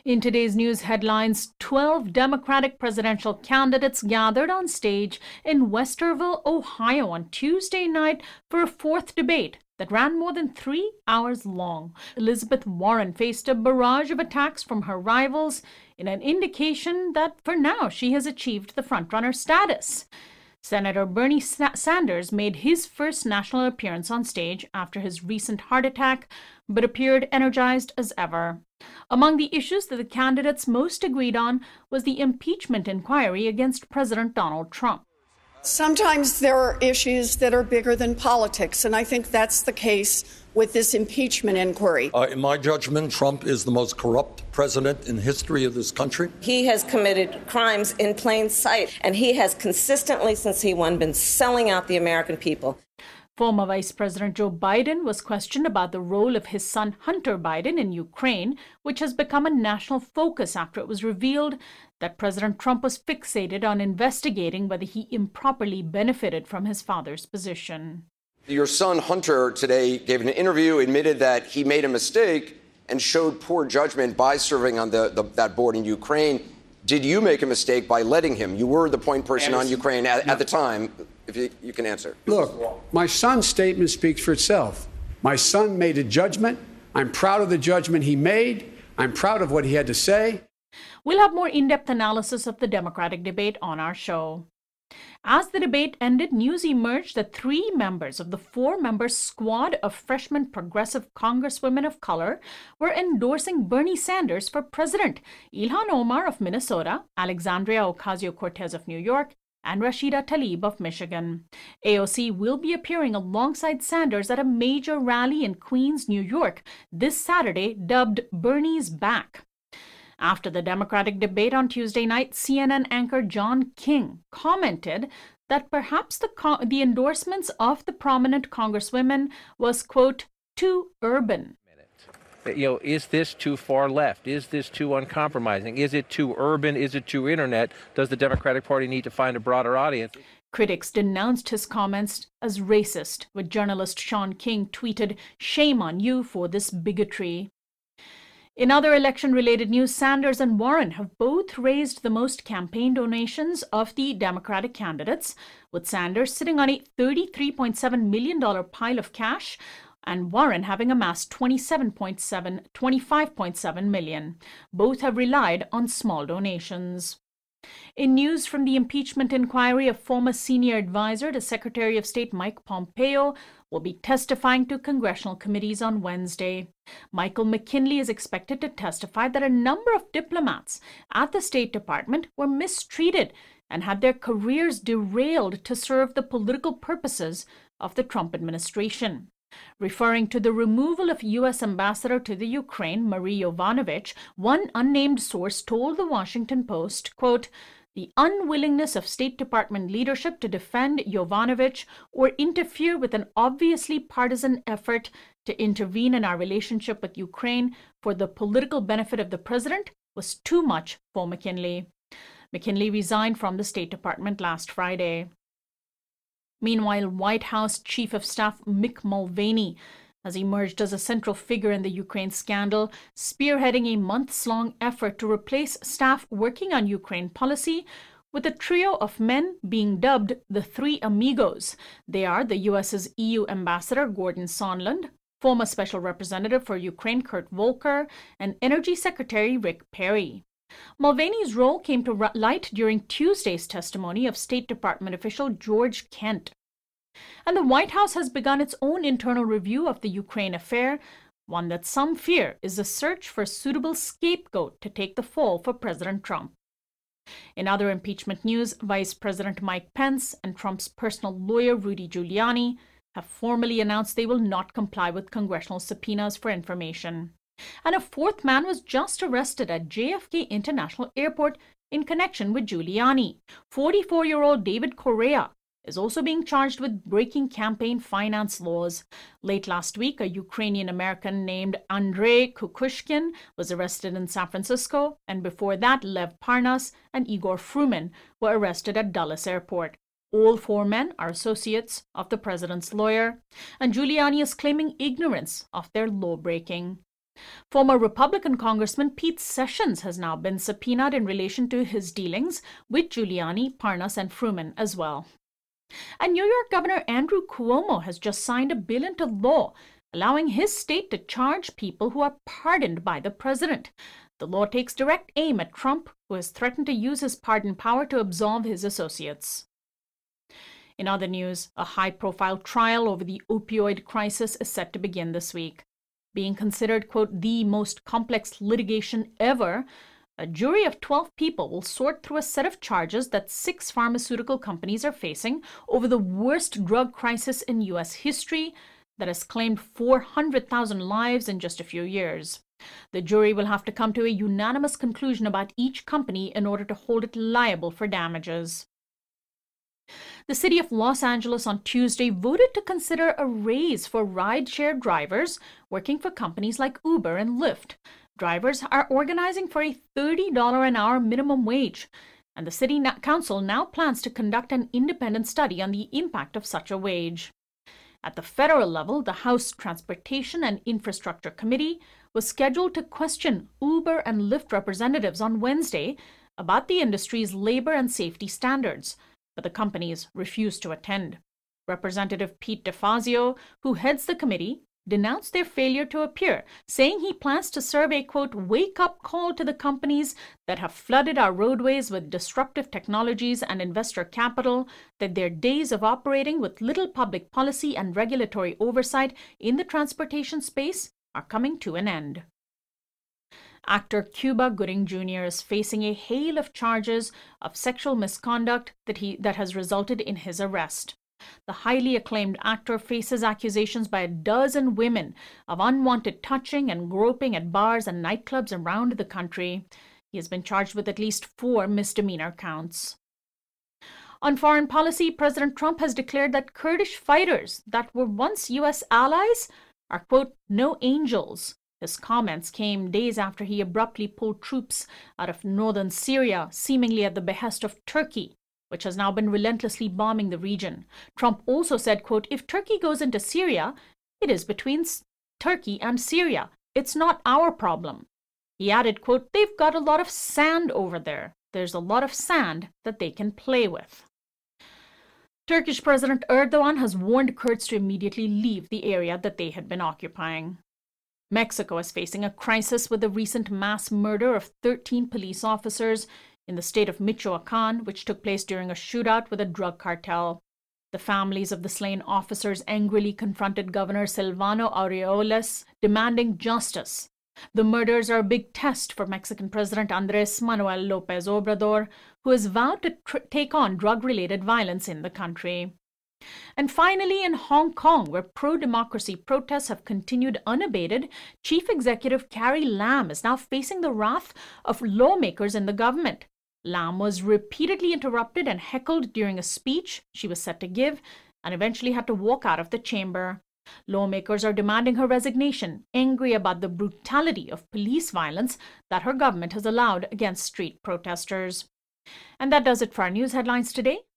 In today's news headlines, 12 Democratic presidential candidates gathered on stage in Westerville, Ohio on Tuesday night for a fourth debate that ran more than 3 hours long. Elizabeth Warren faced a barrage of attacks from her rivals in an indication that for now she has achieved the frontrunner status. Senator Bernie Sanders made his first national appearance on stage after his recent heart attack, but appeared energized as ever. Among the issues that the candidates most agreed on was the impeachment inquiry against President Donald Trump. Sometimes there are issues that are bigger than politics, and I think that's the case with this impeachment inquiry. In my judgment, Trump is the most corrupt president in the history of this country. He has committed crimes in plain sight, and he has consistently, since he won, been selling out the American people. Former Vice President Joe Biden was questioned about the role of his son Hunter Biden in Ukraine, which has become a national focus after it was revealed that President Trump was fixated on investigating whether he improperly benefited from his father's position. Your son Hunter today gave an interview, admitted that he made a mistake and showed poor judgment by serving on that board in Ukraine. Did you make a mistake by letting him? You were the point person on Ukraine at the time. If you can answer. Look, my son's statement speaks for itself. My son made a judgment. I'm proud of the judgment he made. I'm proud of what he had to say. We'll have more in-depth analysis of the Democratic debate on our show. As the debate ended, news emerged that 3 members of the 4-member squad of freshman progressive congresswomen of color were endorsing Bernie Sanders for president. Ilhan Omar of Minnesota, Alexandria Ocasio-Cortez of New York, and Rashida Tlaib of Michigan. AOC will be appearing alongside Sanders at a major rally in Queens, New York this Saturday, dubbed Bernie's Back. After the Democratic debate on Tuesday night, CNN anchor John King commented that perhaps the endorsements of the prominent congresswomen was, quote, too urban. Is this too far left? Is this too uncompromising? Is it too urban? Is it too internet? Does the Democratic Party need to find a broader audience? Critics denounced his comments as racist, with journalist Sean King tweeted, "Shame on you for this bigotry." In other election-related news, Sanders and Warren have both raised the most campaign donations of the Democratic candidates, with Sanders sitting on a $33.7 million pile of cash, and Warren having amassed $25.7 million. Both have relied on small donations. In news from the impeachment inquiry, a former senior advisor to Secretary of State Mike Pompeo will be testifying to congressional committees on Wednesday. Michael McKinley is expected to testify that a number of diplomats at the State Department were mistreated and had their careers derailed to serve the political purposes of the Trump administration. Referring to the removal of U.S. Ambassador to the Ukraine, Marie Yovanovitch, one unnamed source told the Washington Post, quote, "The unwillingness of State Department leadership to defend Yovanovitch or interfere with an obviously partisan effort to intervene in our relationship with Ukraine for the political benefit of the president was too much for McKinley." McKinley resigned from the State Department last Friday. Meanwhile, White House Chief of Staff Mick Mulvaney has emerged as a central figure in the Ukraine scandal, spearheading a months-long effort to replace staff working on Ukraine policy with a trio of men being dubbed the Three Amigos. They are the U.S.'s EU Ambassador Gordon Sondland, former Special Representative for Ukraine Kurt Volker, and Energy Secretary Rick Perry. Mulvaney's role came to light during Tuesday's testimony of State Department official George Kent. And the White House has begun its own internal review of the Ukraine affair, one that some fear is a search for a suitable scapegoat to take the fall for President Trump. In other impeachment news, Vice President Mike Pence and Trump's personal lawyer Rudy Giuliani have formally announced they will not comply with congressional subpoenas for information. And a 4th man was just arrested at JFK International Airport in connection with Giuliani. 44-year-old David Correa is also being charged with breaking campaign finance laws. Late last week, a Ukrainian-American named Andrei Kukushkin was arrested in San Francisco, and before that, Lev Parnas and Igor Fruman were arrested at Dulles Airport. All 4 men are associates of the president's lawyer, and Giuliani is claiming ignorance of their law-breaking. Former Republican Congressman Pete Sessions has now been subpoenaed in relation to his dealings with Giuliani, Parnas, and Fruman as well. And New York Governor Andrew Cuomo has just signed a bill into law allowing his state to charge people who are pardoned by the president. The law takes direct aim at Trump, who has threatened to use his pardon power to absolve his associates. In other news, a high-profile trial over the opioid crisis is set to begin this week. Being considered, quote, the most complex litigation ever, a jury of 12 people will sort through a set of charges that 6 pharmaceutical companies are facing over the worst drug crisis in U.S. history that has claimed 400,000 lives in just a few years. The jury will have to come to a unanimous conclusion about each company in order to hold it liable for damages. The city of Los Angeles on Tuesday voted to consider a raise for rideshare drivers working for companies like Uber and Lyft. Drivers are organizing for a $30 an hour minimum wage, and the city council now plans to conduct an independent study on the impact of such a wage. At the federal level, the House Transportation and Infrastructure Committee was scheduled to question Uber and Lyft representatives on Wednesday about the industry's labor and safety standards, but the companies refused to attend. Representative Pete DeFazio, who heads the committee, denounced their failure to appear, saying he plans to serve a, quote, wake-up call to the companies that have flooded our roadways with disruptive technologies and investor capital, that their days of operating with little public policy and regulatory oversight in the transportation space are coming to an end. Actor Cuba Gooding Jr. is facing a hail of charges of sexual misconduct that has resulted in his arrest. The highly acclaimed actor faces accusations by a dozen women of unwanted touching and groping at bars and nightclubs around the country. He has been charged with at least 4 misdemeanor counts. On foreign policy, President Trump has declared that Kurdish fighters that were once U.S. allies are, quote, no angels. His comments came days after he abruptly pulled troops out of northern Syria, seemingly at the behest of Turkey, which has now been relentlessly bombing the region. Trump also said, quote, if Turkey goes into Syria, it is between Turkey and Syria. It's not our problem. He added, quote, they've got a lot of sand over there. There's a lot of sand that they can play with. Turkish President Erdogan has warned Kurds to immediately leave the area that they had been occupying. Mexico is facing a crisis with the recent mass murder of 13 police officers in the state of Michoacan, which took place during a shootout with a drug cartel. The families of the slain officers angrily confronted Governor Silvano Aureoles, demanding justice. The murders are a big test for Mexican President Andrés Manuel López Obrador, who has vowed to take on drug-related violence in the country. And finally, in Hong Kong, where pro-democracy protests have continued unabated, Chief Executive Carrie Lam is now facing the wrath of lawmakers in the government. Lam was repeatedly interrupted and heckled during a speech she was set to give and eventually had to walk out of the chamber. Lawmakers are demanding her resignation, angry about the brutality of police violence that her government has allowed against street protesters. And that does it for our news headlines today.